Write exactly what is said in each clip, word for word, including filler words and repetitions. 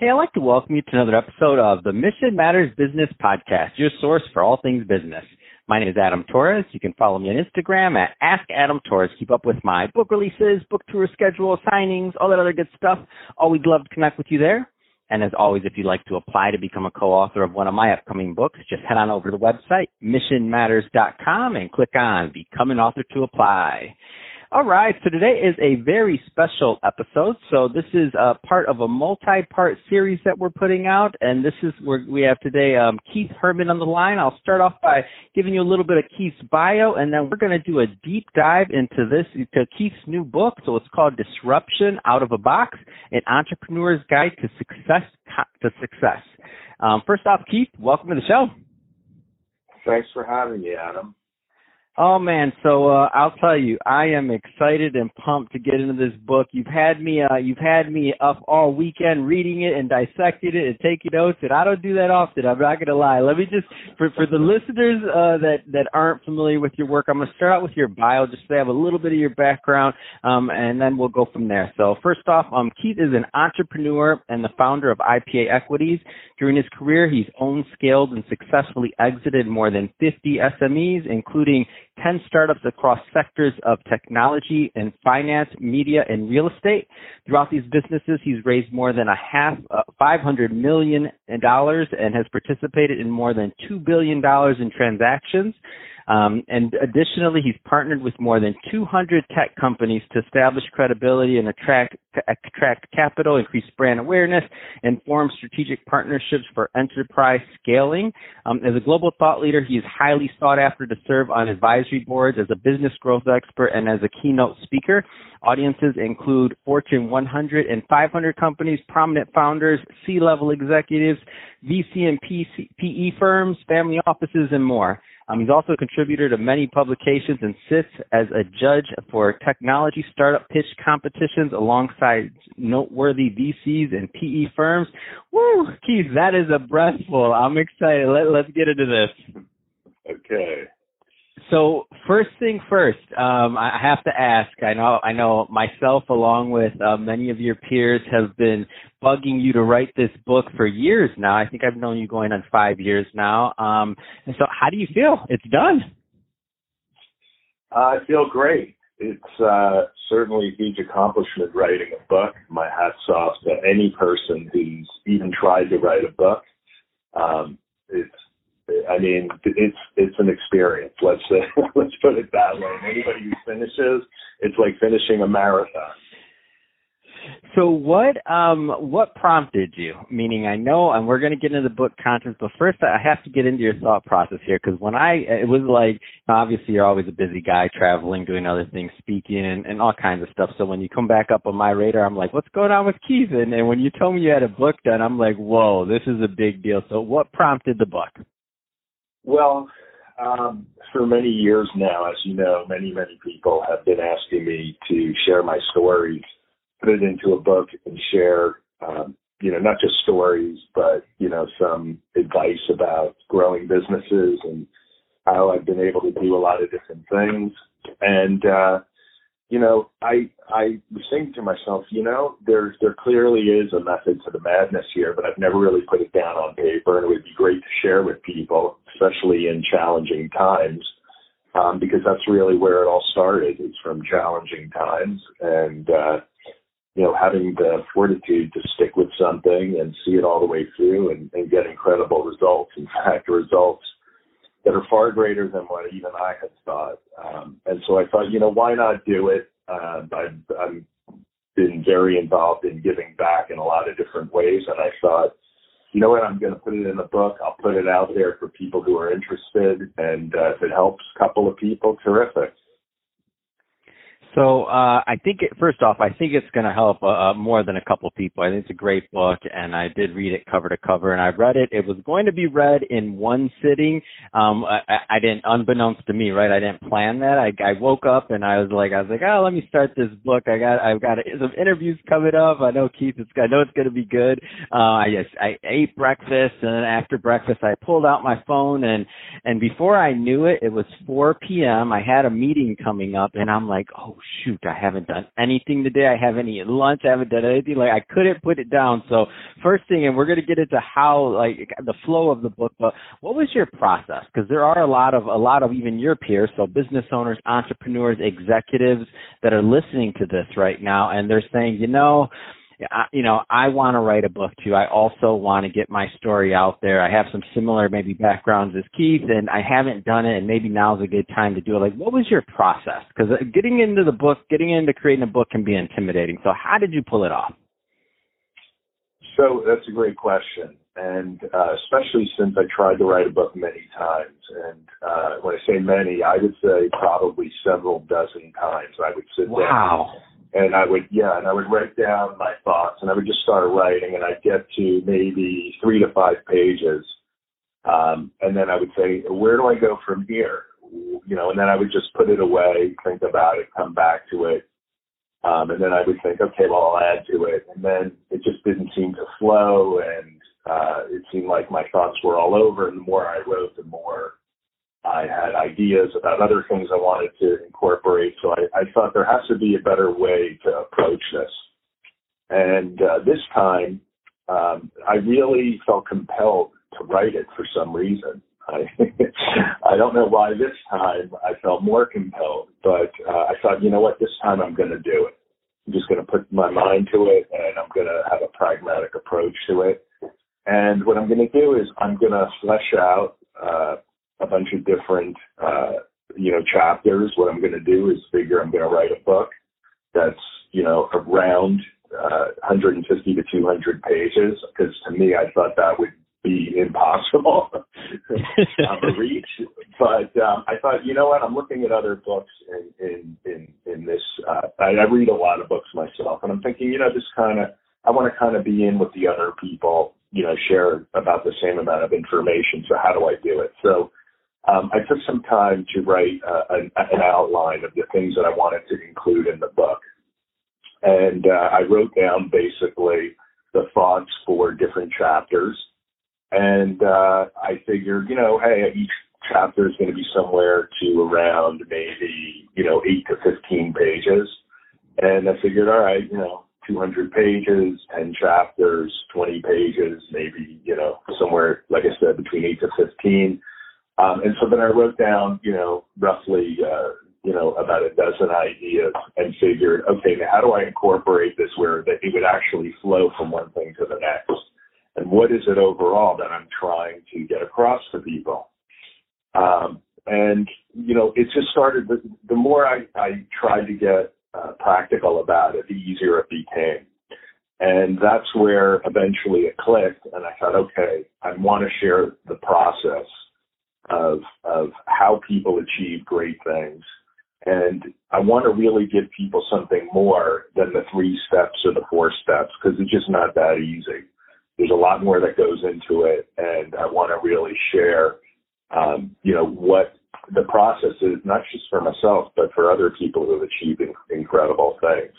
Hey, I'd like to welcome you to another episode of the Mission Matters Business Podcast, your source for all things business. My name is Adam Torres. You can follow me on Instagram at Ask Adam Torres. Keep up with my book releases, book tour schedule, signings, all that other good stuff. Always love to connect with you there. And as always, if you'd like to apply to become a co-author of one of my upcoming books, just head on over to the website, mission matters dot com, and click on Become an Author to apply. All right, so today is a very special episode. So this is a part of a multi-part series that we're putting out, and this is where we have today um, Keith Herman on the line. I'll start off by giving you a little bit of Keith's bio, and then we're going to do a deep dive into this, to Keith's new book. So it's called Disruption Out of a Box, an Entrepreneur's Guide to Success. To success. Um, first off, Keith, welcome to the show. Thanks for having me, Adam. Oh, man. So uh, I'll tell you, I am excited and pumped to get into this book. You've had me uh, you've had me up all weekend reading it and dissecting it and taking notes, and I don't do that often. I'm not going to lie. Let me just, for, for the listeners uh, that, that aren't familiar with your work, I'm going to start out with your bio just to have a little bit of your background, um, and then we'll go from there. So first off, um, Keith is an entrepreneur and the founder of I P A Equities. During his career, he's owned, scaled, and successfully exited more than fifty S M Es, including ten startups across sectors of technology and finance, media, and real estate. Throughout these businesses, he's raised more than a half, uh, five hundred million dollars and has participated in more than two billion dollars in transactions. Um, and additionally, he's partnered with more than two hundred tech companies to establish credibility and attract attract capital, increase brand awareness, and form strategic partnerships for enterprise scaling. Um, as a global thought leader, he is highly sought after to serve on advisory boards as a business growth expert and as a keynote speaker. Audiences include Fortune one hundred and five hundred companies, prominent founders, C-level executives, V C and P E firms, family offices, and more. Um, he's also a contributor to many publications and sits as a judge for technology startup pitch competitions alongside noteworthy V Cs and P E firms. Woo, Keith, that is a breathful. I'm excited. Let, let's get into this. Okay. So first thing first, um, I have to ask. I know, I know, myself along with uh, many of your peers have been bugging you to write this book for years now. I think I've known you going on five years now. Um, and so, how do you feel? It's done. I feel great. It's uh, certainly a huge accomplishment writing a book. My hat's off to any person who's even tried to write a book. Um, it's I mean, it's it's an experience. Let's uh, let's put it that way. Anybody who finishes, it's like finishing a marathon. So what um what prompted you? Meaning, I know, and we're going to get into the book contents, but first I have to get into your thought process here, because when I it was like, obviously you're always a busy guy, traveling, doing other things, speaking, and, and all kinds of stuff. So when you come back up on my radar, I'm like, what's going on with Keith? And, and when you told me you had a book done, I'm like, whoa, this is a big deal. So what prompted the book? Well, um, for many years now, as you know, many, many people have been asking me to share my stories, put it into a book and share, um, you know, not just stories, but, you know, some advice about growing businesses and how I've been able to do a lot of different things. And, uh, you know, I I was thinking to myself, you know, there there clearly is a method to the madness here, but I've never really put it down on paper, and it would be great to share with people, especially in challenging times, um, because that's really where it all started. It's from challenging times, and uh, you know, having the fortitude to stick with something and see it all the way through and, and get incredible results. In fact, results that are far greater than what even I had thought. Um, and so I thought, you know, why not do it? Uh, I've, I've been very involved in giving back in a lot of different ways. And I thought, you know what, I'm going to put it in a book. I'll put it out there for people who are interested. And uh, if it helps a couple of people, terrific. So uh, I think, it, first off, I think it's going to help uh, more than a couple people. I think it's a great book, and I did read it cover to cover, and I read it. It was going to be read in one sitting. Um, I, I didn't, unbeknownst to me, right? I didn't plan that. I, I woke up and I was like, I was like, oh, let me start this book. I got, I've got some interviews coming up. I know Keith, it's, I know it's going to be good. Uh, I just, I ate breakfast, and then after breakfast, I pulled out my phone, and and before I knew it, it was four p.m. I had a meeting coming up, and I'm like, oh shoot, I haven't done anything today. I haven't eaten lunch. I haven't done anything. Like, I couldn't put it down. So first thing, and we're going to get into how, like, the flow of the book, but what was your process? Because there are a lot of, a lot of even your peers, so business owners, entrepreneurs, executives that are listening to this right now, and they're saying, you know, I, you know, I want to write a book too. I also want to get my story out there. I have some similar maybe backgrounds as Keith, and I haven't done it, and maybe now's a good time to do it. Like, what was your process? Because getting into the book, getting into creating a book can be intimidating. So how did you pull it off? So that's a great question. And uh, especially since I tried to write a book many times. And uh, when I say many, I would say probably several dozen times. I would sit wow. down. Wow. And I would, yeah, and I would write down my thoughts, and I would just start writing, and I'd get to maybe three to five pages. Um, and then I would say, where do I go from here? You know, and then I would just put it away, think about it, come back to it. Um, and then I would think, okay, well, I'll add to it. And then it just didn't seem to flow, and uh, it seemed like my thoughts were all over. And the more I wrote, the more I had ideas about other things I wanted to incorporate. So I, I thought there has to be a better way to approach this. And uh, this time, um, I really felt compelled to write it for some reason. I, I don't know why this time I felt more compelled, but uh, I thought, you know what, this time I'm going to do it. I'm just going to put my mind to it, and I'm going to have a pragmatic approach to it. And what I'm going to do is I'm going to flesh out uh, a bunch of different, uh, you know, chapters. What I'm going to do is figure I'm going to write a book that's, you know, around uh, one hundred fifty to two hundred pages, because to me, I thought that would be impossible to reach. But um, I thought, you know what, I'm looking at other books in, in, in, in this. Uh, I, I read a lot of books myself, and I'm thinking, you know, this kind of, I want to kind of be in with the other people, you know, share about the same amount of information. So how do I do it? So Um, I took some time to write uh, an, an outline of the things that I wanted to include in the book. And uh, I wrote down basically the thoughts for different chapters. And uh, I figured, you know, hey, each chapter is going to be somewhere to around maybe, you know, eight to fifteen pages. And I figured, all right, you know, two hundred pages, ten chapters, twenty pages, maybe, you know, somewhere, like I said, between eight to fifteen. Um, and so then I wrote down, you know, roughly, uh, you know, about a dozen ideas, and figured, okay, now how do I incorporate this where that it would actually flow from one thing to the next? And what is it overall that I'm trying to get across to people? Um, and, you know, it just started, the, the more I, I tried to get uh, practical about it, the easier it became. And that's where eventually it clicked, and I thought, okay, I want to share the process of of how people achieve great things. And I want to really give people something more than the three steps or the four steps, because it's just not that easy. There's a lot more that goes into it, and I want to really share, um, you know, what the process is, not just for myself, but for other people who have achieved in- incredible things.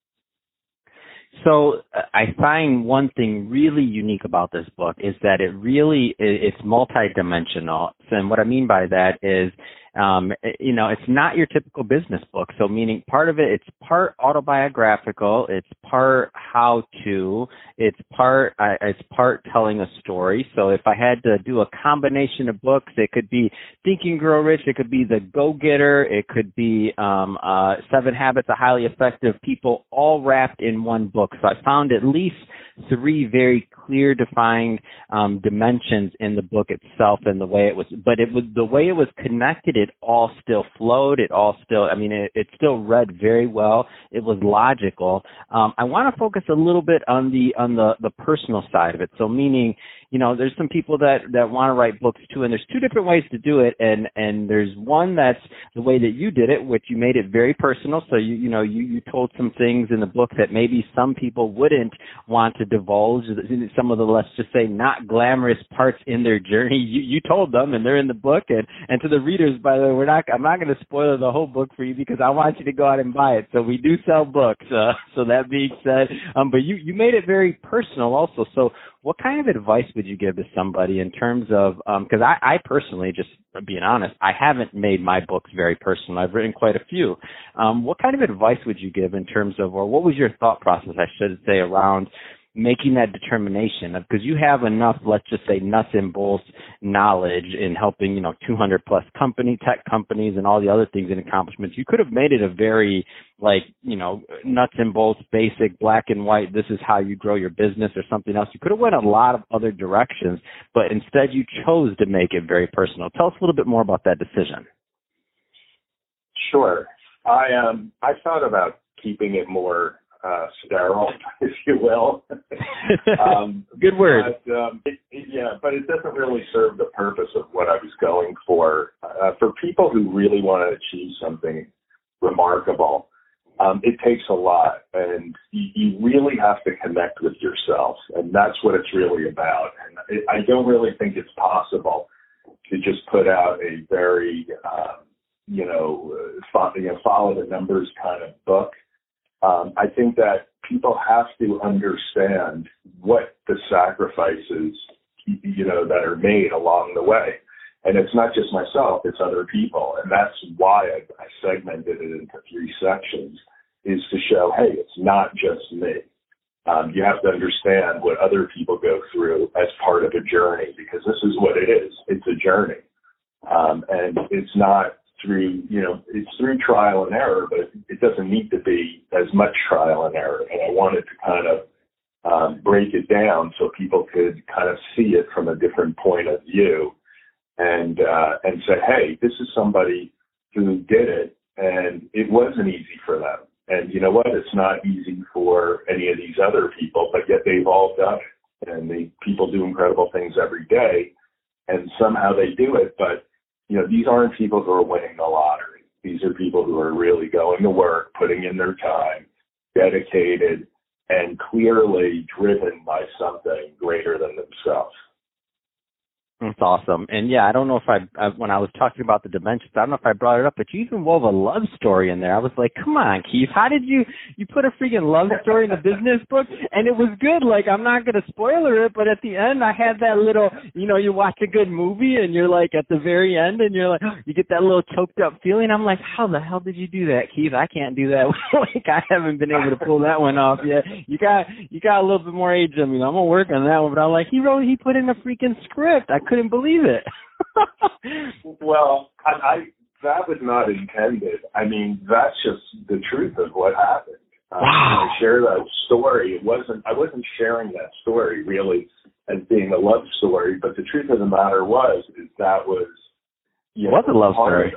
So I find one thing really unique about this book is that it really, it's multidimensional. And what I mean by that is, um, you know, it's not your typical business book. So meaning part of it, it's part autobiographical, it's part how-to, it's part, uh, it's part telling a story. So if I had to do a combination of books, it could be Think and Grow Rich, it could be The Go-Getter, it could be um, uh, Seven Habits of Highly Effective People, all wrapped in one book. So I found at least three very clear defined um, dimensions in the book itself, and the way it was, but it was the way it was connected. It all still flowed. It all still, I mean, it, it still read very well. It was logical. Um, I want to focus a little bit on the on the, the personal side of it. So meaning, you know, there's some people that, that want to write books too, and there's two different ways to do it. And, and there's one that's the way that you did it, which you made it very personal. So you, you know, you, you told some things in the book that maybe some people wouldn't want to divulge, some of the, let's just say, not glamorous parts in their journey. You, you told them, and they're in the book. And, and to the readers, by the way, we're not, I'm not going to spoil the whole book for you, because I want you to go out and buy it. So we do sell books. Uh, so that being said, um, but you, you made it very personal also. So what kind of advice would you give to somebody in terms of, because um, I, I personally, just being honest, I haven't made my books very personal. I've written quite a few. Um, what kind of advice would you give in terms of, or what was your thought process, I should say, around making that determination? Because you have enough, let's just say, nuts and bolts knowledge in helping, you know, two hundred plus company, tech companies and all the other things and accomplishments. You could have made it a very, like, you know, nuts and bolts, basic, black and white, this is how you grow your business or something else. You could have went a lot of other directions, but instead you chose to make it very personal. Tell us a little bit more about that decision. Sure. I um I thought about keeping it more Uh, sterile, if you will. um, Good word. But, um, it, it, yeah, but it doesn't really serve the purpose of what I was going for. Uh, for people who really want to achieve something remarkable, um, it takes a lot, and you, you really have to connect with yourself, and that's what it's really about. And it, I don't really think it's possible to just put out a very, um, you know, fo- you know, follow the numbers kind of book. Um, I think that people have to understand what the sacrifices, you know, that are made along the way. And it's not just myself, it's other people. And that's why I, I segmented it into three sections, is to show, hey, it's not just me. Um, you have to understand what other people go through as part of a journey, because this is what it is. It's a journey. Um, and it's not through, you know, it's through trial and error, but it doesn't need to be as much trial and error. And I wanted to kind of um, break it down so people could kind of see it from a different point of view and uh, and say, hey, this is somebody who did it, and it wasn't easy for them. And you know what? It's not easy for any of these other people, but yet they've all done it. And the people do incredible things every day, and somehow they do it, but you know, these aren't people who are winning the lottery. These are people who are really going to work, putting in their time, dedicated, and clearly driven by something greater than themselves. That's awesome. And yeah, I don't know if I, I, when I was talking about the dimensions, I don't know if I brought it up, but you even wove a love story in there. I was like, come on, Keith, how did you, you put a freaking love story in a business book? And it was good. Like, I'm not going to spoiler it, but at the end, I had that little, you know, you watch a good movie and you're like at the very end and you're like, you get that little choked up feeling. I'm like, how the hell did you do that, Keith? I can't do that. Like, I haven't been able to pull that one off yet. You got, you got a little bit more age than me. I'm going to work on that one, but I'm like, he wrote, he put in a freaking script. I couldn't believe it. Well, I, I that was not intended. I mean, that's just the truth of what happened. Um, wow. I share that story. It wasn't. I wasn't sharing that story really as being a love story, but the truth of the matter was is that was you know, was a love story.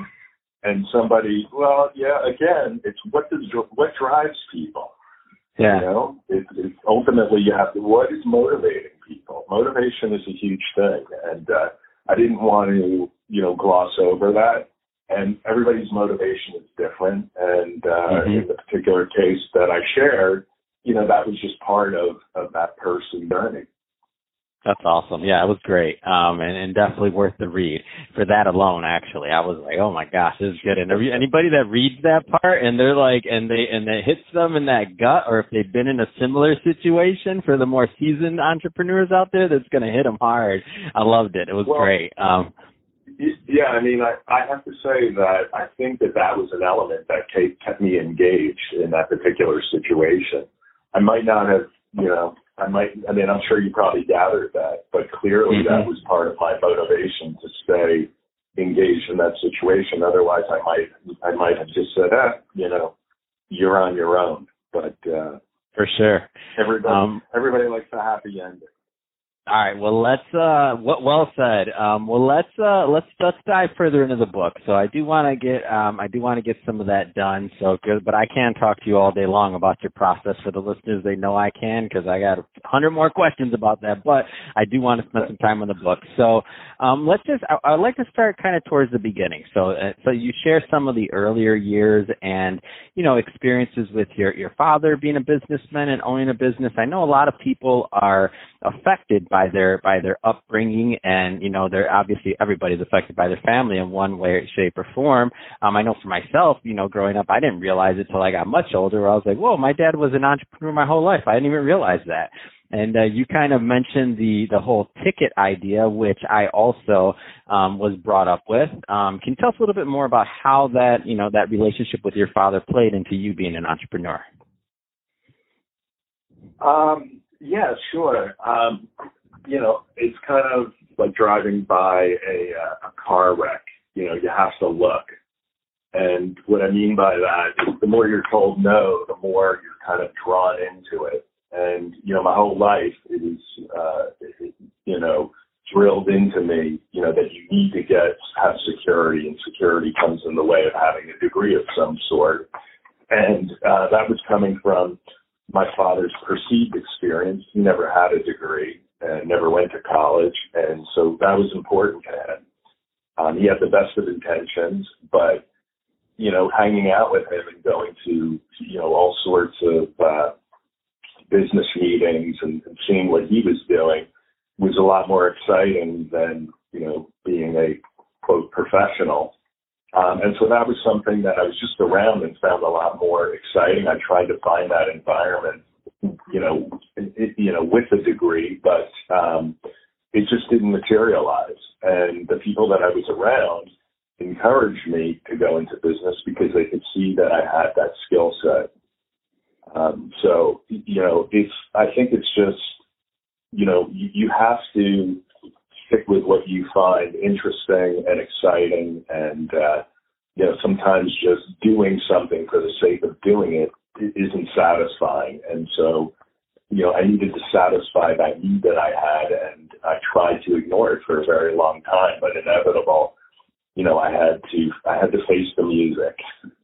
And somebody, well, yeah. Again, it's what does what drives people. Yeah. You know, it, it, ultimately you have to, what is motivating people? Motivation is a huge thing. And uh, I didn't want to, you know, gloss over that. And everybody's motivation is different. And uh, mm-hmm. in the particular case that I shared, you know, that was just part of, of that person journey. That's awesome. Yeah, it was great. Um, and, and definitely worth the read for that alone, actually. I was like, oh my gosh, this is good. And anybody that reads that part and they're like, and they, and it hits them in that gut, or if they've been in a similar situation, for the more seasoned entrepreneurs out there, that's going to hit them hard. I loved it. It was well, great. Um, yeah, I mean, I, I have to say that I think that that was an element that kept me engaged in that particular situation. I might not have, you know, I might, I mean, I'm sure you probably gathered that, but clearly mm-hmm. that was part of my motivation to stay engaged in that situation. Otherwise, I might, I might have just said, ah, you know, you're on your own. But uh, for sure, everybody, um, everybody likes a happy ending. All right. Well, let's. Uh, well said. Um, well, let's uh, let's let's dive further into the book. So I do want to get. Um, I do want to get some of that done. So good. But I can talk to you all day long about your process. For the listeners, they know I can, because I got a hundred more questions about that. But I do want to spend some time on the book. So um, let's just. I, I'd like to start kind of towards the beginning. So uh, so you share some of the earlier years and you know experiences with your your father being a businessman and owning a business. I know a lot of people are affected by their by their upbringing, and you know they're obviously everybody's affected by their family in one way, shape, or form. Um, I know for myself, you know, growing up, I didn't realize it till I got much older. Where I was like, "Whoa, my dad was an entrepreneur my whole life. I didn't even realize that." And uh, you kind of mentioned the, the whole ticket idea, which I also um, was brought up with. Um, can you tell us a little bit more about how that, you know, that relationship with your father played into you being an entrepreneur? Um, yeah, sure. Um, you know, it's kind of like driving by a, uh, a car wreck. You know, you have to look. And what I mean by that is the more you're told no, the more you're kind of drawn into it. And, you know, my whole life is, uh, you know, drilled into me, you know, that you need to get, have security, and security comes in the way of having a degree of some sort. And uh, that was coming from my father's perceived experience. He never had a degree and never went to college. And so that was important to him. Um, he had the best of intentions, but, you know, hanging out with him and going to, you know, all sorts of uh, business meetings and, and seeing what he was doing was a lot more exciting than, you know, being a, quote, professional. Um, and so that was something that I was just around and found a lot more exciting. I tried to find that environment, you know, it, you know, with a degree, but um, it just didn't materialize. And the people that I was around encouraged me to go into business because they could see that I had that skill set. Um, so, you know, it's, I think it's just, you know, you, you have to stick with what you find interesting and exciting. And, uh, you know, sometimes just doing something for the sake of doing it isn't satisfying. And so, you know, I needed to satisfy that need that I had, and I tried to ignore it for a very long time, but inevitable, you know, I had to, I had to face the music.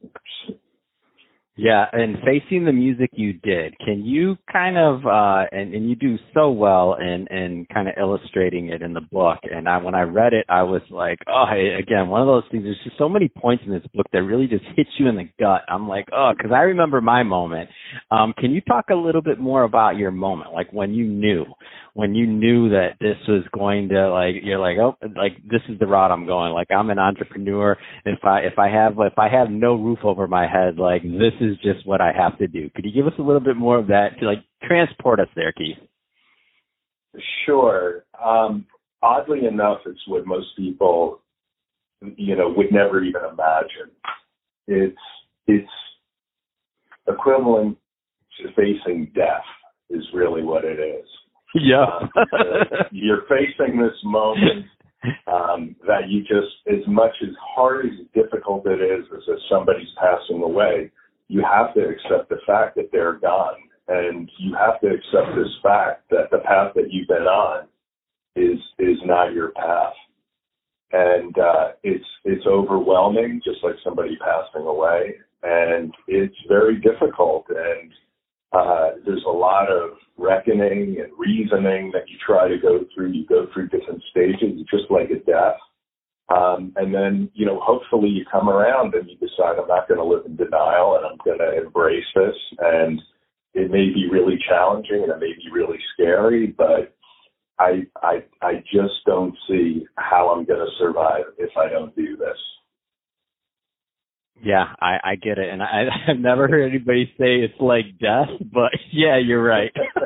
Yeah, and facing the music you did, can you kind of, uh, and, and you do so well in, in kind of illustrating it in the book, and I, when I read it, I was like, oh, hey, again, one of those things, there's just so many points in this book that really just hits you in the gut. I'm like, oh, because I remember my moment. Um, can you talk a little bit more about your moment, like when you knew, when you knew that this was going to, like, you're like, oh, like, this is the route I'm going, like, I'm an entrepreneur, if I, if I have, if I have no roof over my head, like, this is just what I have to do. Could you give us a little bit more of that to, like, transport us there, Keith? Sure. Um, oddly enough, it's what most people, you know, would never even imagine. It's, it's equivalent to facing death is really what it is. Yeah. um, you're facing this moment um, that you just, as much as hard as difficult it is as if somebody's passing away, you have to accept the fact that they're gone. And you have to accept this fact that the path that you've been on is is not your path. And uh, it's it's overwhelming, just like somebody passing away. And it's very difficult. And uh, there's a lot of reckoning and reasoning that you try to go through. You go through different stages, just like a death. Um, and then, you know, hopefully you come around and you decide, I'm not going to live in denial and I'm going to embrace this. And it may be really challenging and it may be really scary, but I, I, I just don't see how I'm going to survive if I don't do this. Yeah, I, I get it. And I, I've never heard anybody say it's like death, but yeah, you're right.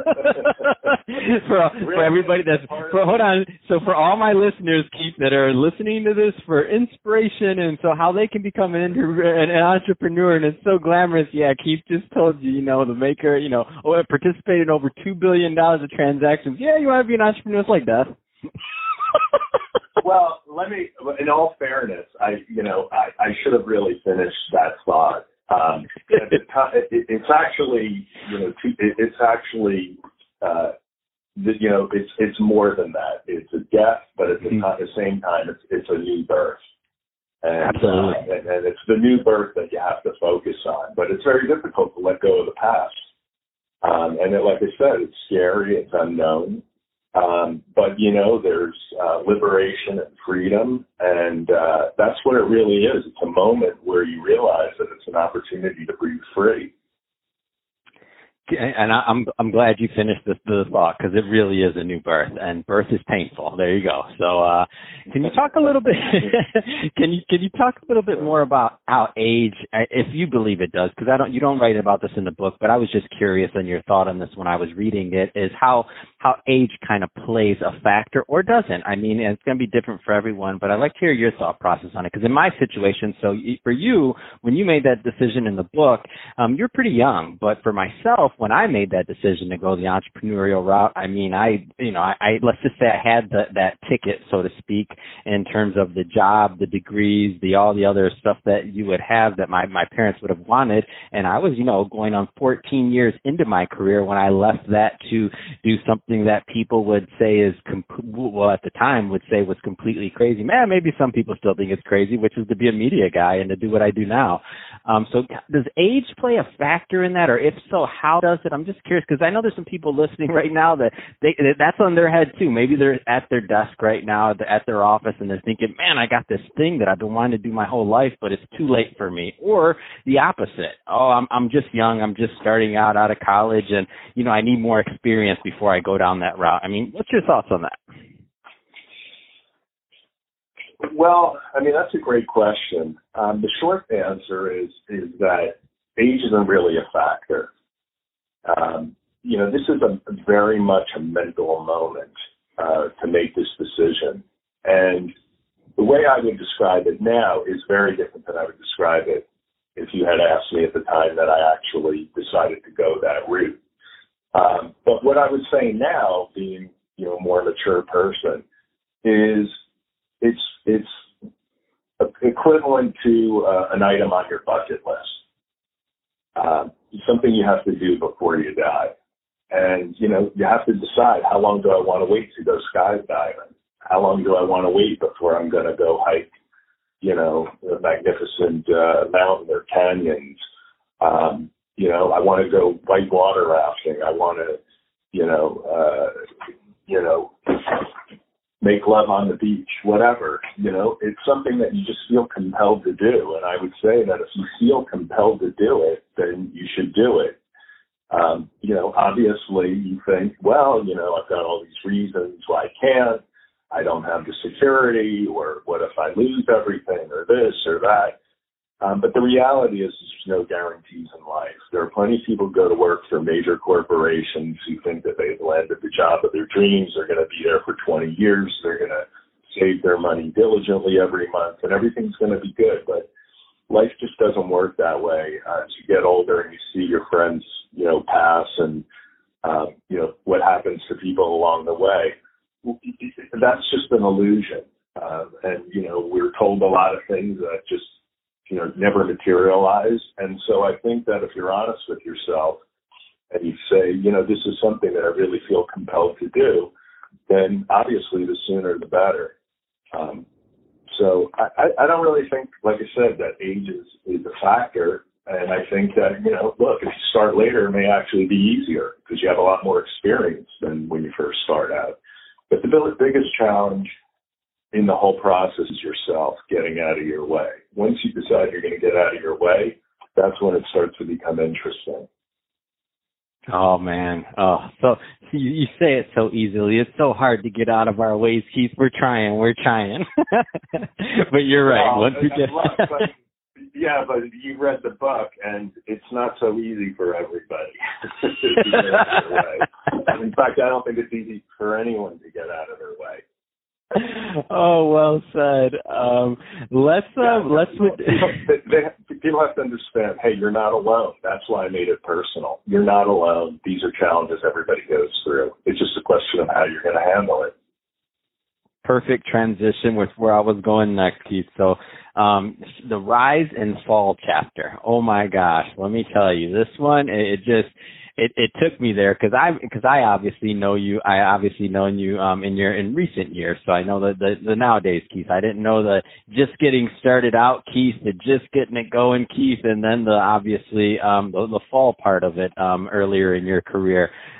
for, for everybody that's, for, hold on. So for all my listeners, Keith, that are listening to this for inspiration and so how they can become an, an entrepreneur, and it's so glamorous. Yeah, Keith just told you, you know, the maker, you know, oh, participated in over two billion dollars of transactions. Yeah, you want to be an entrepreneur? It's like death. Well, let me, in all fairness, I, you know, I, I should have really finished that thought. Um, it, it, it's actually, you know, it, it's actually, uh, you know, it's it's more than that. It's a death, but at the, mm-hmm. at the same time, it's it's a new birth. And, Absolutely. Uh, and, and it's the new birth that you have to focus on. But it's very difficult to let go of the past. Um, and it, like I said, it's scary, it's unknown. Um, but, you know, there's uh, liberation and freedom, and uh, that's what it really is. It's a moment where you realize that it's an opportunity to breathe free. And I, I'm I'm glad you finished the, the thought, because it really is a new birth, and birth is painful. There you go. So, uh, can you talk a little bit? can you can you talk a little bit more about how age, if you believe it does, because I don't you don't write about this in the book, but I was just curious on your thought on this when I was reading it, is how how age kind of plays a factor or doesn't. I mean, it's going to be different for everyone, but I'd like to hear your thought process on it, because in my situation, so for you, when you made that decision in the book, um, you're pretty young, but for myself, when I made that decision to go the entrepreneurial route, I mean, I, you know, I, I let's just say I had the, that ticket, so to speak, in terms of the job, the degrees, the all the other stuff that you would have that my, my parents would have wanted. And I was, you know, going on fourteen years into my career when I left that to do something that people would say is, comp- well, at the time would say was completely crazy. Man, maybe some people still think it's crazy, which is to be a media guy and to do what I do now. Um, so does age play a factor in that? Or if so, how does it? I'm just curious, because I know there's some people listening right now that they that's on their head too. Maybe they're at their desk right now at their office and they're thinking, man, I got this thing that I've been wanting to do my whole life, but it's too late for me. Or the opposite. Oh, I'm I'm just young. I'm just starting out out of college, and you know I need more experience before I go down that route. I mean, what's your thoughts on that? Well, I mean, that's a great question. Um, the short answer is is that age isn't really a factor. Um, you know, this is a very much a mental moment uh, to make this decision. And the way I would describe it now is very different than I would describe it if you had asked me at the time that I actually decided to go that route. Um, but what I would say now, being, you know, a more mature person, is it's it's equivalent to uh, an item on your bucket list. Uh, something you have to do before you die. And, you know, you have to decide, how long do I want to wait to go skydiving? How long do I want to wait before I'm going to go hike, you know, a magnificent uh, mountain or canyons? Um, you know, I want to go whitewater rafting. I want to, you know, uh, you know, make love on the beach, whatever. You know, it's something that you just feel compelled to do. And I would say that if you feel compelled to do it, then you should do it. Um, you know, obviously you think, well, you know, I've got all these reasons why I can't. I don't have the security, or what if I lose everything, or this or that. Um, but the reality is there's no guarantees in life. There are plenty of people who go to work for major corporations who think that they've landed the job of their dreams. They're going to be there for twenty years. They're going to save their money diligently every month, and everything's going to be good. But life just doesn't work that way. Uh, as you get older and you see your friends, you know, pass, and, um, you know, what happens to people along the way, that's just an illusion. Uh, and, you know, we're told a lot of things that just, you know, never materialize. And so I think that if you're honest with yourself and you say, you know, this is something that I really feel compelled to do, then obviously the sooner the better. Um, so I, I don't really think, like I said, that age is, is a factor. And I think that, you know, look, if you start later, it may actually be easier because you have a lot more experience than when you first start out. But the biggest challenge in the whole process is yourself getting out of your way. Once you decide you're going to get out of your way, that's when it starts to become interesting. Oh, man. Oh, so you, you say it so easily. It's so hard to get out of our ways, Keith. We're trying. We're trying. But you're right. Well, Once we get... but, yeah, but you read the book, and it's not so easy for everybody. In fact, I don't think it's easy for anyone to get out of their way. Oh, well said. Um, let's uh, yeah, let's. People, they, they, people have to understand. Hey, you're not alone. That's why I made it personal. You're not alone. These are challenges everybody goes through. It's just a question of how you're going to handle it. Perfect transition with where I was going next, Keith. So, um, the rise and fall chapter. Oh my gosh, let me tell you, this one it, it just. It, it took me there because I because I obviously know you. I obviously known you um, in your in recent years, so I know the, the the nowadays Keith. I didn't know the just getting started out Keith, the just getting it going Keith, and then the obviously um, the, the fall part of it um, earlier in your career.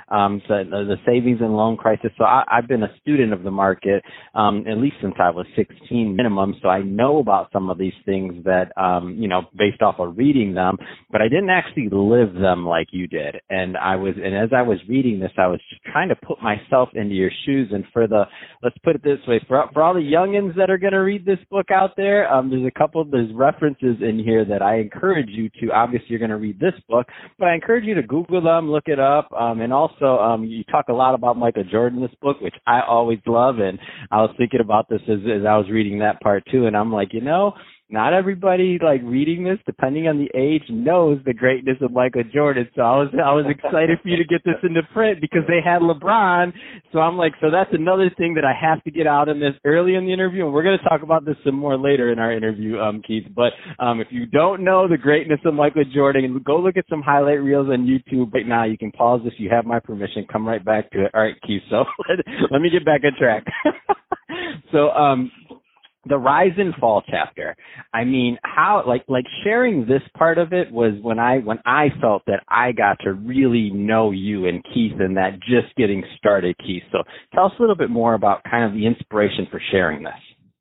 um, so the, the savings and loan crisis. So I, I've been a student of the market um, at least since I was sixteen minimum. So I know about some of these things that, um, you know, based off of reading them, but I didn't actually live them like you did. And I was, and as I was reading this, I was just trying to put myself into your shoes. And for the, let's put it this way, for, for all the youngins that are going to read this book out there, um, there's a couple, there's references in here that I encourage you to, obviously you're going to read this book, but I encourage you to Google them, look it up. Um, and also, um, you talk a lot about Michael Jordan in this book, which I always love. And I was thinking about this as, as I was reading that part too. And I'm like, you know, not everybody like reading this, depending on the age, knows the greatness of Michael Jordan. So I was I was excited for you to get this into print because they had LeBron. So I'm like, so that's another thing that I have to get out in this early in the interview. And we're going to talk about this some more later in our interview, um, Keith. But um, if you don't know the greatness of Michael Jordan, go look at some highlight reels on YouTube right now. You can pause this. You have my permission. Come right back to it. All right, Keith. So let, let me get back on track. so, um, the rise and fall chapter. I mean, how like like sharing this part of it was when I when I felt that I got to really know you and Keith and that just getting started, Keith. So tell us a little bit more about kind of the inspiration for sharing this.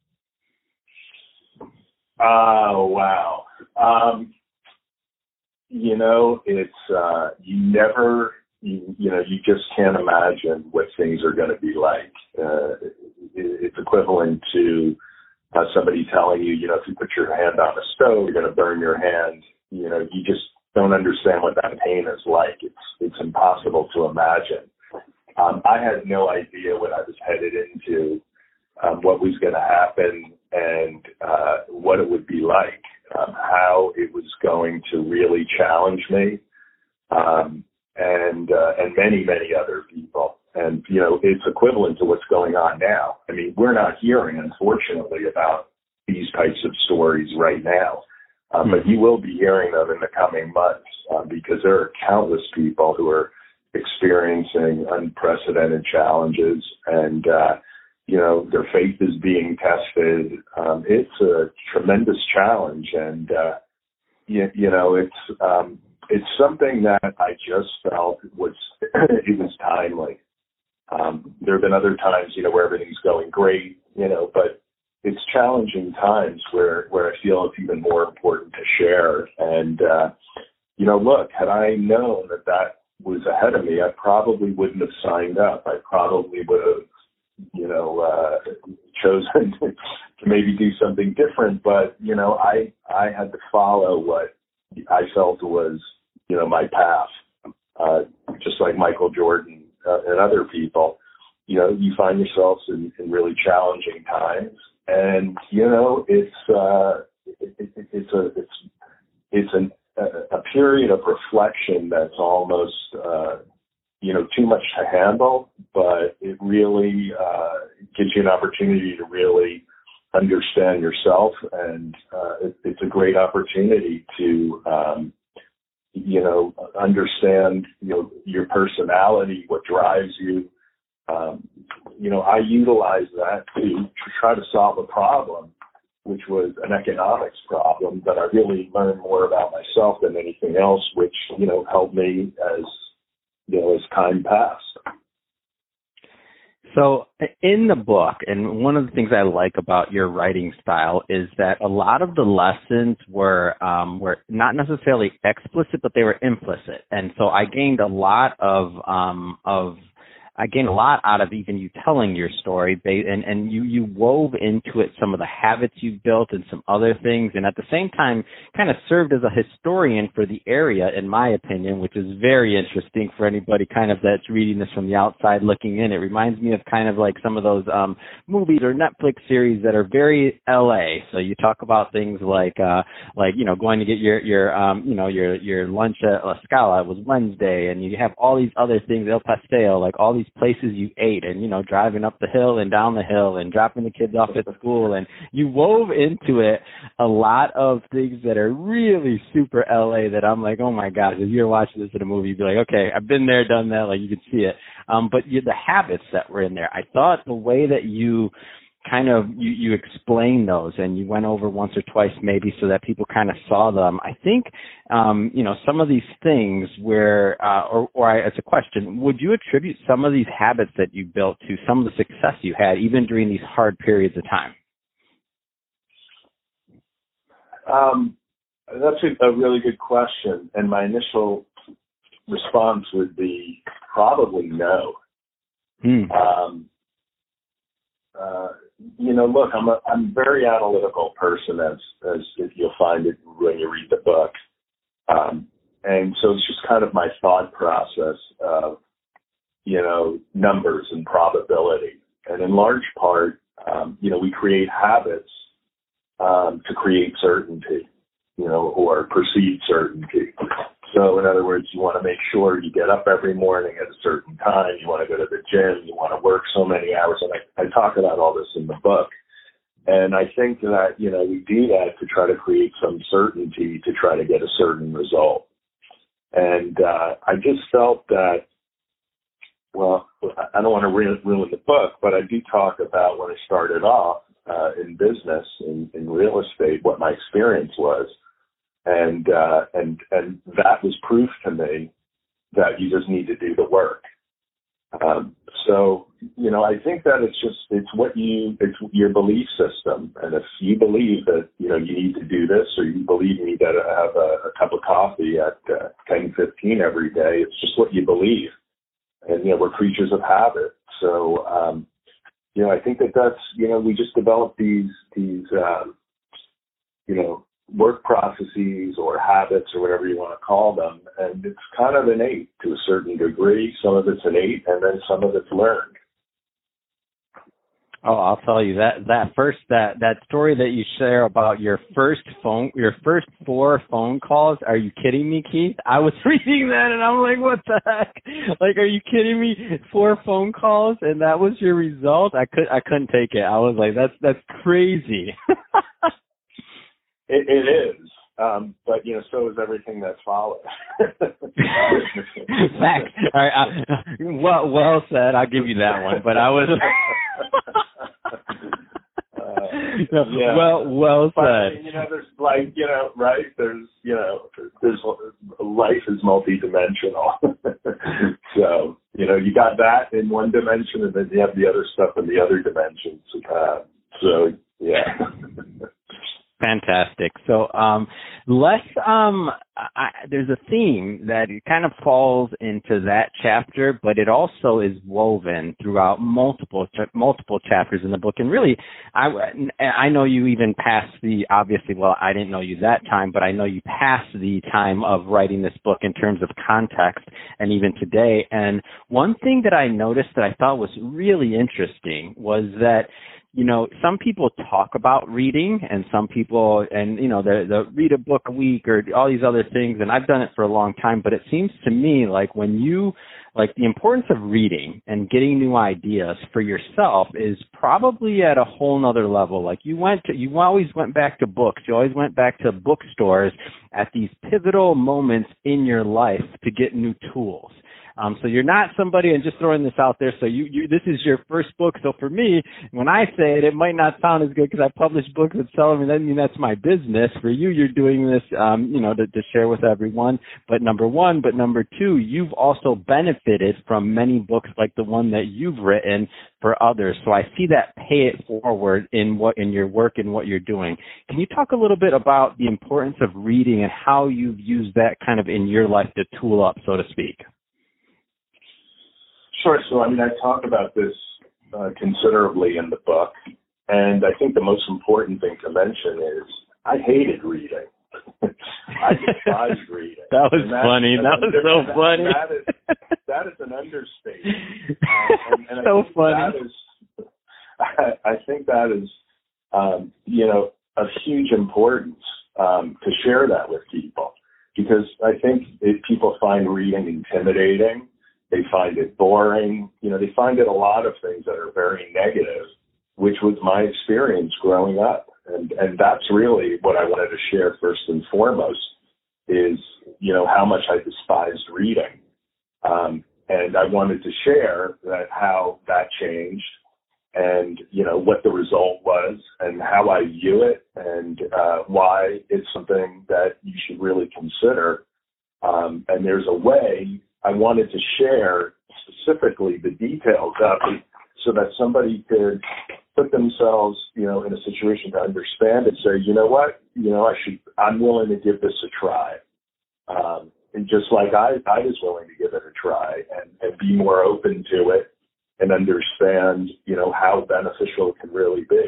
Oh, wow. Um, you know, it's uh, you never you, you know you just can't imagine what things are going to be like. Uh, it, it's equivalent to Uh, somebody telling you, you know, if you put your hand on a stove, you're going to burn your hand. You know, you just don't understand what that pain is like. It's it's impossible to imagine. Um, I had no idea what I was headed into, um, what was going to happen, and uh, what it would be like, um, how it was going to really challenge me, um, and uh, and many many other people. And, you know, it's equivalent to what's going on now. I mean, we're not hearing, unfortunately, about these types of stories right now. Uh, mm-hmm. But you will be hearing them in the coming months uh, because there are countless people who are experiencing unprecedented challenges and, uh, you know, their faith is being tested. Um, it's a tremendous challenge. And, uh, you, you know, it's um, it's something that I just felt was it was timely. Um, there have been other times, you know, where everything's going great, you know, but it's challenging times where, where I feel it's even more important to share. And, uh, you know, look, had I known that that was ahead of me, I probably wouldn't have signed up. I probably would have, you know, uh, chosen to maybe do something different. But, you know, I, I had to follow what I felt was, you know, my path, uh, just like Michael Jordan. Uh, and other people, you know, you find yourselves in, in really challenging times, and you know, it's uh, it, it, it's a it's it's an, a, a period of reflection that's almost uh, you know too much to handle, but it really uh, gives you an opportunity to really understand yourself, and uh, it, it's a great opportunity to. Um, you know, understand, you know, your personality, what drives you. Um, you know, I utilize that to, to try to solve a problem, which was an economics problem, but I really learned more about myself than anything else, which, you know, helped me as, you know, as time passed. So in the book, and one of the things I like about your writing style is that a lot of the lessons were um, were not necessarily explicit, but they were implicit. And so I gained a lot of um, of I gained a lot out of even you telling your story, and, and you, you wove into it some of the habits you've built and some other things, and at the same time kind of served as a historian for the area, in my opinion, which is very interesting for anybody kind of that's reading this from the outside looking in. It reminds me of kind of like some of those um, movies or Netflix series that are very L A. So you talk about things like, uh, like you know, going to get your, your um, you know, your, your lunch at La Scala was Wednesday, and you have all these other things, El Pastel, like all these places you ate, and you know, driving up the hill and down the hill and dropping the kids off at school, and you wove into it a lot of things that are really super L A that I'm like, oh my gosh, if you're watching this in a movie, you'd be like, okay, I've been there, done that, like you can see it. Um, but you, the habits that were in there, I thought the way that you kind of you, you explained those and you went over once or twice maybe so that people kind of saw them. I think, um, you know, some of these things where, uh, or, or I, as a question, would you attribute some of these habits that you built to some of the success you had even during these hard periods of time? Um, that's a, a really good question. And my initial response would be probably no. Hmm. Um, uh, you know, look, I'm a I'm a very analytical person, as as if you'll find it when you read the book, um, and so it's just kind of my thought process of, you know, numbers and probability, and in large part, um, you know, we create habits um, to create certainty, you know, or perceived certainty. So in other words, you want to make sure you get up every morning at a certain time. You want to go to the gym. You want to work so many hours. And I, I talk about all this in the book. And I think that, you know, we do that to try to create some certainty to try to get a certain result. And uh, I just felt that, well, I don't want to ruin, ruin the book, but I do talk about when I started off uh, in business, in, in real estate, what my experience was. And, uh, and, and that was proof to me that you just need to do the work. Um, so, you know, I think that it's just, it's what you, it's your belief system. And if you believe that, you know, you need to do this, or you believe you need to have a, a cup of coffee at uh, ten fifteen every day, it's just what you believe. And, you know, we're creatures of habit. So, um, you know, I think that that's, you know, we just develop these, these, um, you know, work processes or habits or whatever you want to call them. And it's kind of innate to a certain degree. Some of it's innate and then some of it's learned. Oh, I'll tell you that, that first, that, that story that you share about your first phone, your first four phone calls. Are you kidding me, Keith? I was reading that and I'm like, what the heck? Like, are you kidding me? Four phone calls and that was your result? I could, I couldn't take it. I was like, that's, that's crazy. It, it is, um, but you know, so is everything that follows. Fact. All right, uh, well, well said. I'll give you that one. But I was. uh, yeah. Well, well but, said. You know, there's like, you know, right? There's, you know, there's life is multidimensional. So, you know, you got that in one dimension, and then you have the other stuff in the other dimensions. Uh, so, yeah. Fantastic. So um, let's, um, I, there's a theme that kind of falls into that chapter, but it also is woven throughout multiple multiple chapters in the book. And really, I, I know you even passed the, obviously, well, I didn't know you that time, but I know you passed the time of writing this book in terms of context and even today. And one thing that I noticed that I thought was really interesting was that, you know, some people talk about reading and some people, and, you know, they they read a book a week or all these other things. And I've done it for a long time, but it seems to me like when you, like the importance of reading and getting new ideas for yourself is probably at a whole nother level. Like you went to, you always went back to books. You always went back to bookstores at these pivotal moments in your life to get new tools. Um, so you're not somebody, and just throwing this out there, so you, you, this is your first book. So for me, when I say it, it might not sound as good because I publish books and sell them, and I mean, that's my business. For you, you're doing this, um, you know, to, to share with everyone. But number one, but number two, you've also benefited from many books like the one that you've written for others. So I see that pay it forward in what, in your work and what you're doing. Can you talk a little bit about the importance of reading and how you've used that kind of in your life to tool up, so to speak? Sure. So, I mean, I talk about this uh, considerably in the book, and I think the most important thing to mention is I hated reading. I despised reading. That was that, funny. That was so that, funny. That is, that is an understatement. Uh, and, and so I think funny. That is, I, I think that is, um, you know, of huge importance um, to share that with people, because I think if people find reading intimidating, they find it boring. You know, they find it a lot of things that are very negative, which was my experience growing up. And and that's really what I wanted to share first and foremost is, you know, how much I despised reading. Um, and I wanted to share that how that changed and, you know, what the result was and how I view it and uh, why it's something that you should really consider. Um, and there's a way I wanted to share specifically the details of it so that somebody could put themselves, you know, in a situation to understand and say, you know what, you know, I should, I'm willing to give this a try. Um, and just like I, I was willing to give it a try and, and be more open to it and understand, you know, how beneficial it can really be.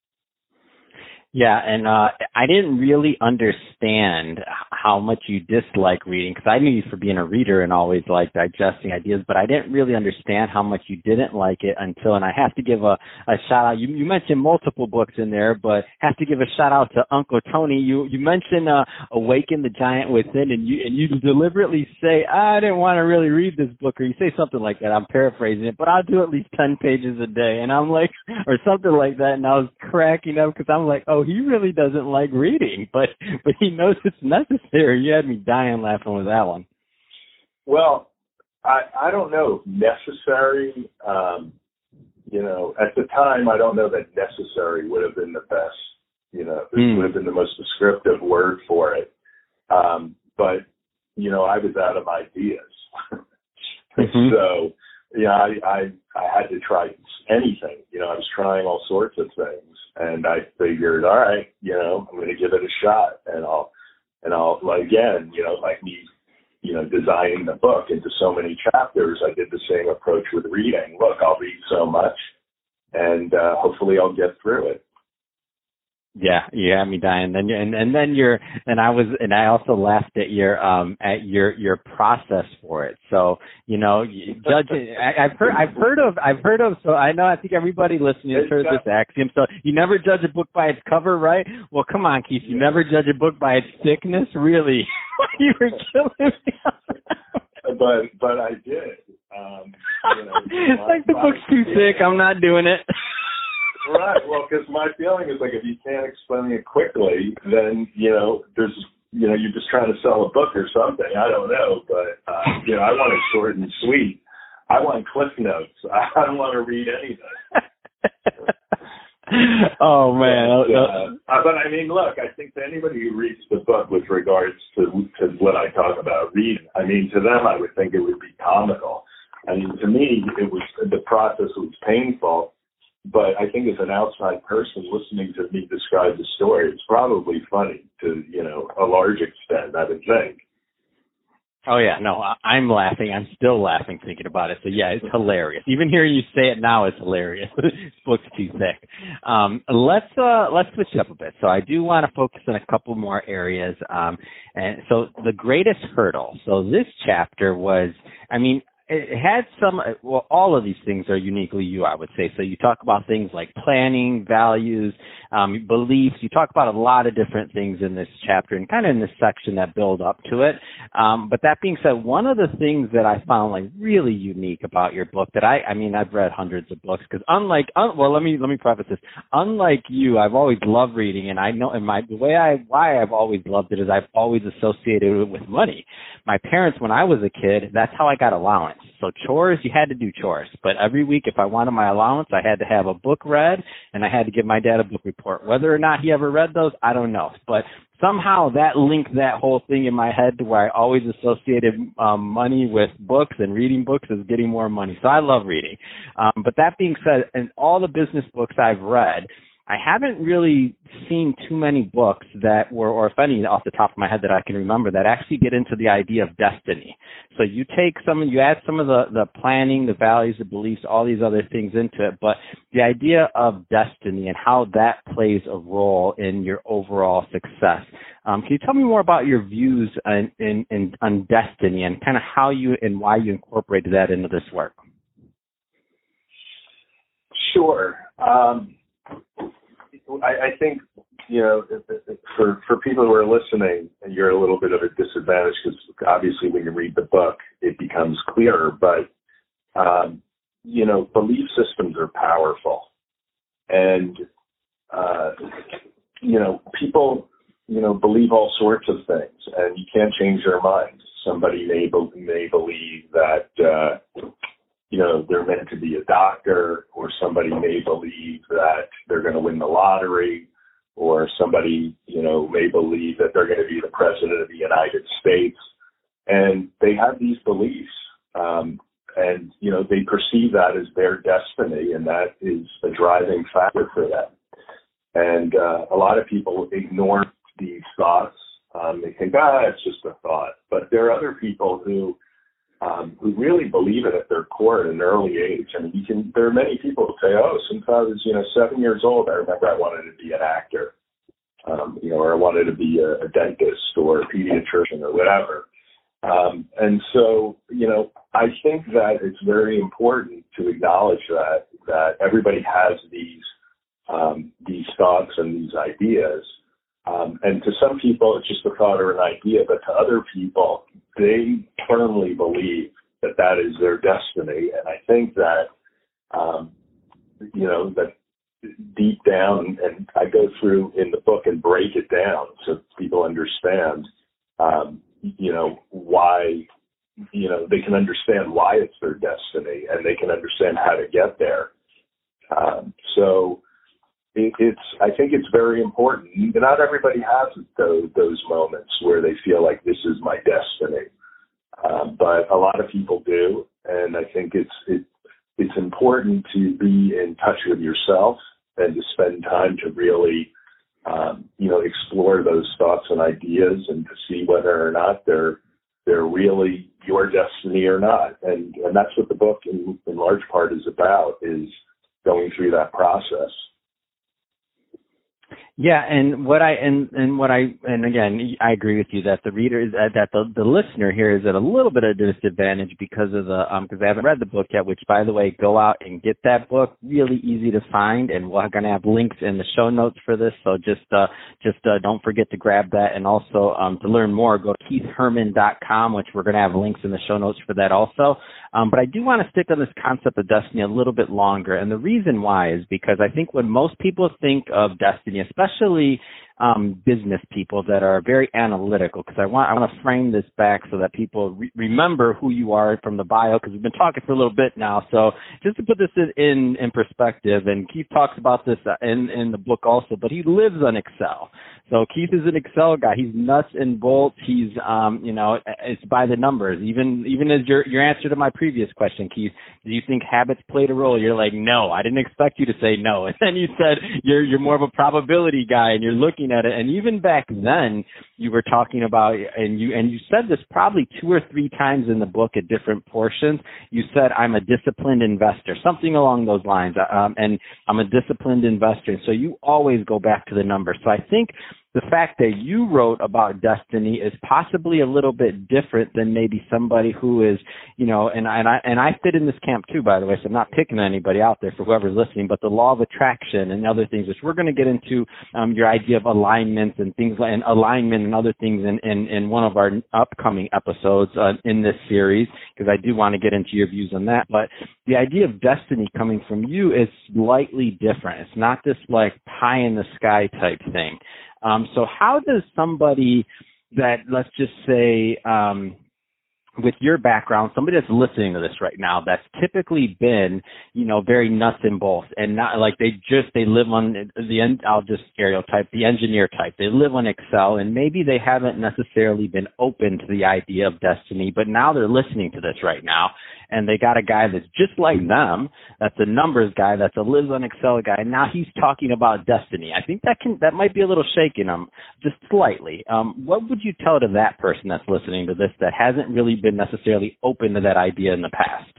Yeah, and uh, I didn't really understand how much you dislike reading, because I knew you for being a reader and always like digesting ideas, but I didn't really understand how much you didn't like it until, and I have to give a, a shout out. You, you mentioned multiple books in there, but have to give a shout out to Uncle Tony. You you mentioned uh, Awaken the Giant Within, and you and you deliberately say, I didn't want to really read this book, or you say something like that. I'm paraphrasing it, but I'll do at least ten pages a day, and I'm like, or something like that, and I was cracking up because I'm like, oh, he really doesn't like reading, but but he knows it's necessary. You had me dying laughing with that one. Well, I I don't know if necessary. Um, you know, at the time, I don't know that necessary would have been the best. You know, it mm. would have been the most descriptive word for it. Um, but you know, I was out of ideas, mm-hmm. so yeah, I, I I had to try anything. You know, I was trying all sorts of things. And I figured, all right, you know, I'm going to give it a shot, and I'll, and I'll, like, again, you know, like me, you know, designing the book into so many chapters, I did the same approach with reading. Look, I'll read so much, and uh, hopefully I'll get through it. Yeah, you had me dying. Then and and then you're and I was and I also laughed at your um at your your process for it. So you know, judging. I, I've heard I've heard of I've heard of. So I know I think everybody listening has heard this axiom. So you never judge a book by its cover, right? Well, come on, Keith. You never judge a book by its thickness, really? You were killing me. but but I did. Um, you know, it's like the book's too thick. I'm not doing it. Right. Well, because my feeling is like if you can't explain it quickly, then you know there's you know you're just trying to sell a book or something. I don't know, but uh, you know I want it short and sweet. I want cliff notes. I don't want to read anything. Oh man. But, uh, but I mean, look, I think to anybody who reads the book with regards to to what I talk about reading, I mean, to them I would think it would be comical. I mean, to me, it was the process was painful. But I think as an outside person listening to me describe the story, it's probably funny to, you know, a large extent, I would think. Oh, yeah. No, I'm laughing. I'm still laughing thinking about it. So, yeah, it's hilarious. Even hearing you say it now is hilarious. This book's too thick. Um, let's uh, let's switch it up a bit. So I do want to focus on a couple more areas. Um, and so the greatest hurdle. So this chapter was, I mean, it had some, well, all of these things are uniquely you, I would say. So you talk about things like planning, values, um, beliefs. You talk about a lot of different things in this chapter and kind of in this section that build up to it. Um, but that being said, one of the things that I found like really unique about your book that I, I mean, I've read hundreds of books because unlike, un, well, let me, let me preface this. Unlike you, I've always loved reading, and I know, and my, the way I, why I've always loved it is I've always associated it with money. My parents, when I was a kid, that's how I got allowance. So chores, you had to do chores. But every week, if I wanted my allowance, I had to have a book read, and I had to give my dad a book report. Whether or not he ever read those, I don't know. But somehow that linked that whole thing in my head to where I always associated um, money with books and reading books as getting more money. So I love reading. Um, but that being said, in all the business books I've read, I haven't really seen too many books that were, or if any off the top of my head that I can remember, that actually get into the idea of destiny. So you take some, you add some of the, the planning, the values, the beliefs, all these other things into it, but the idea of destiny and how that plays a role in your overall success. Um, can you tell me more about your views in, in, in, on destiny and kind of how you and why you incorporated that into this work? Sure. Um, I, I think, you know, for, for people who are listening, you're a little bit of a disadvantage because obviously when you read the book, it becomes clearer. But, um, you know, belief systems are powerful. And, uh, you know, people, you know, believe all sorts of things, and you can't change their minds. Somebody may, be, may believe that, uh, you know, they're meant to be a doctor, or somebody may believe that they're going to win the lottery, or somebody, you know, may believe that they're going to be the president of the United States. And they have these beliefs, um, and, you know, they perceive that as their destiny, and that is a driving factor for them. And uh, a lot of people ignore these thoughts. Um, they think, ah, it's just a thought. But there are other people who um, who really believe it at their core at an early age. I mean, you can. There are many people who say, oh, since I was, you know, seven years old, I remember I wanted to be an actor, um, you know, or I wanted to be a, a dentist or a pediatrician or whatever. Um, and so, you know, I think that it's very important to acknowledge that that everybody has these um, these thoughts and these ideas. Um, and to some people, it's just a thought or an idea, but to other people, they firmly believe that that is their destiny. And I think that, um, you know, that deep down, and I go through in the book and break it down so people understand, um, you know, why, you know, they can understand why it's their destiny, and they can understand how to get there. Um, so, It, it's. I think it's very important. Not everybody has those, those moments where they feel like this is my destiny, um, but a lot of people do, and I think it's it, it's important to be in touch with yourself and to spend time to really, um, you know, explore those thoughts and ideas, and to see whether or not they're they're really your destiny or not. And and that's what the book, in, in large part, is about: is going through that process. Yeah, and what I and, and what I and again, I agree with you that the reader is that the the listener here is at a little bit of a disadvantage because of the um because they haven't read the book yet. Which, by the way, go out and get that book. Really easy to find, and we're going to have links in the show notes for this. So just uh just uh, don't forget to grab that, and also um to learn more, go to keith herman dot com, which we're going to have links in the show notes for that also. Um, but I do want to stick on this concept of destiny a little bit longer, and the reason why is because I think when most people think of destiny, especially especially um, business people that are very analytical, because I want I want to frame this back so that people re- remember who you are from the bio, because we've been talking for a little bit now. So just to put this in, in perspective, and Keith talks about this in, in the book also, but he lives on Excel. So Keith is an Excel guy. He's nuts and bolts. He's, um, you know, it's by the numbers. Even even as your your answer to my previous question, Keith, do you think habits played a role? You're like, no, I didn't expect you to say no. And then you said you're you're more of a probability guy, and you're looking at it. And even back then, you were talking about, and you and you said this probably two or three times in the book at different portions. You said, I'm a disciplined investor, something along those lines. Um, and I'm a disciplined investor. So you always go back to the numbers. So I think the fact that you wrote about destiny is possibly a little bit different than maybe somebody who is, you know, and I, and I, and I fit in this camp too, by the way, so I'm not picking anybody out there for whoever's listening, but the law of attraction and other things, which we're going to get into, um, your idea of alignments and things like, and alignment and other things in, in, in one of our upcoming episodes uh, in this series, because I do want to get into your views on that. But the idea of destiny coming from you is slightly different. It's not this like pie in the sky type thing. Um, so how does somebody that, let's just say, um, with your background, somebody that's listening to this right now, that's typically been, you know, very nuts and bolts, and not like they just, they live on the end, I'll just stereotype, the engineer type. They live on Excel, and maybe they haven't necessarily been open to the idea of destiny, but now they're listening to this right now, and they got a guy that's just like them, that's a numbers guy, that's a lives on Excel guy, and now he's talking about destiny. I think that can, that might be a little shaking them just slightly. Um, what would you tell to that person that's listening to this that hasn't really been necessarily open to that idea in the past?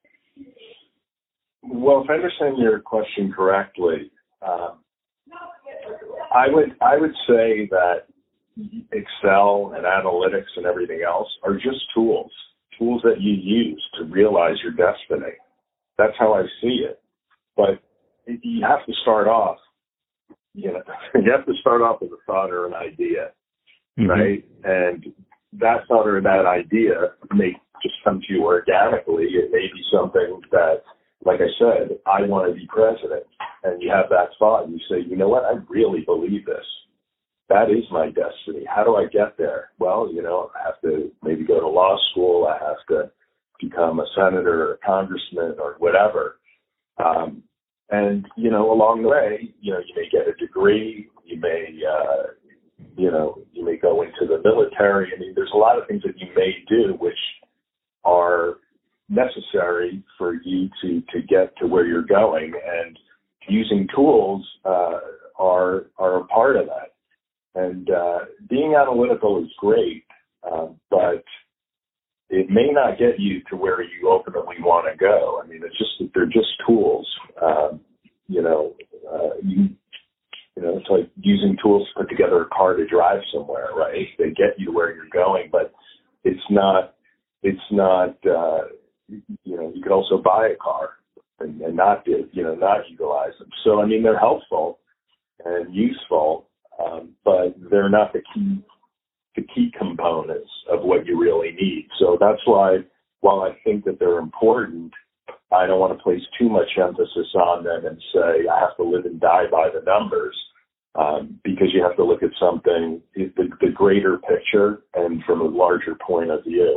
Well, if I understand your question correctly, um, I would I would say that Excel and analytics and everything else are just tools, tools that you use to realize your destiny. That's how I see it. But you have to start off, you know, you have to start off with a thought or an idea, mm-hmm. right? And that thought or that idea may just come to you organically. It may be something that, like I said, I want to be president. And you have that thought and you say, you know what, I really believe this. That is my destiny. How do I get there? Well, you know, I have to maybe go to law school. I have to become a senator or a congressman or whatever. Um, and, you know, along the way, you know, you may get a degree, you may, uh, you know, you may go into the military. I mean, there's a lot of things that you may do which are necessary for you to, to get to where you're going. And using tools uh, are are a part of that. And uh, being analytical is great, uh, but it may not get you to where you ultimately want to go. I mean, it's just they're just tools. Um, you know, uh, you you know, it's like using tools to put together a car to drive somewhere, right? They get you where you're going, but it's not. It's not. Uh, you know, you could also buy a car and, and not do, you know, not utilize them. So I mean, they're helpful and useful, um, but they're not the key. the key components of what you really need. So that's why, while I think that they're important, I don't want to place too much emphasis on them and say I have to live and die by the numbers, um, because you have to look at something, the, the greater picture and from a larger point of view.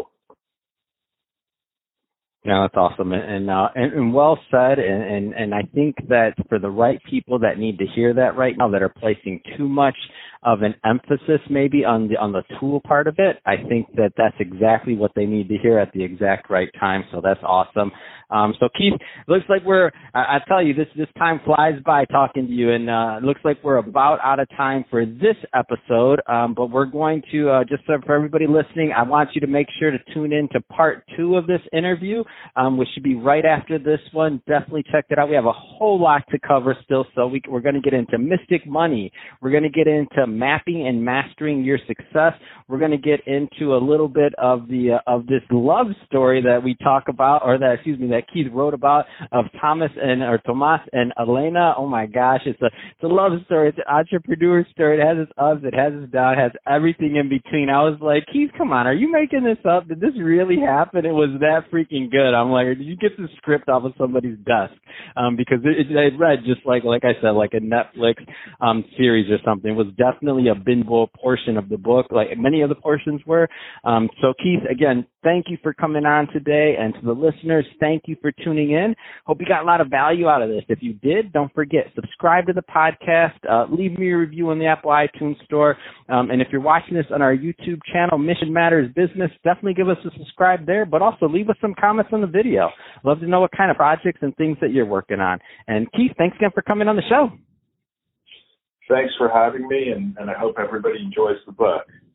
Yeah, that's awesome, and uh, and, and well said. And, and and I think that for the right people that need to hear that right now, that are placing too much of an emphasis maybe on the on the tool part of it, I think that that's exactly what they need to hear at the exact right time. So that's awesome. Um, so Keith, looks like we're I, I tell you this this time flies by talking to you, and uh, it looks like we're about out of time for this episode. Um, but we're going to uh, just uh, for everybody listening, I want you to make sure to tune in to part two of this interview. Um, which should be right after this one. Definitely check it out. We have a whole lot to cover still, so we, we're going to get into Mystic Money. We're going to get into mapping and mastering your success. We're going to get into a little bit of the uh, of this love story that we talk about, or that excuse me, that Keith wrote about, of Thomas and or Tomas and Elena. Oh my gosh, it's a it's a love story. It's an entrepreneur story. It has its ups, it has its downs, it has everything in between. I was like, Keith, come on, are you making this up? Did this really happen? It was that freaking good. I'm like, did you get the script off of somebody's desk? Um, because it, it, it read just like, like I said, like a Netflix um, series or something. It was definitely a bingeable portion of the book, like many of the portions were. Um, so Keith, again, thank you for coming on today. And to the listeners, thank you for tuning in. Hope you got a lot of value out of this. If you did, don't forget, subscribe to the podcast. Uh, leave me a review on the Apple iTunes store. Um, and if you're watching this on our YouTube channel, Mission Matters Business, definitely give us a subscribe there, but also leave us some comments on the video. Love to know what kind of projects and things that you're working on. And Keith, thanks again for coming on the show. Thanks for having me, and, and I hope everybody enjoys the book.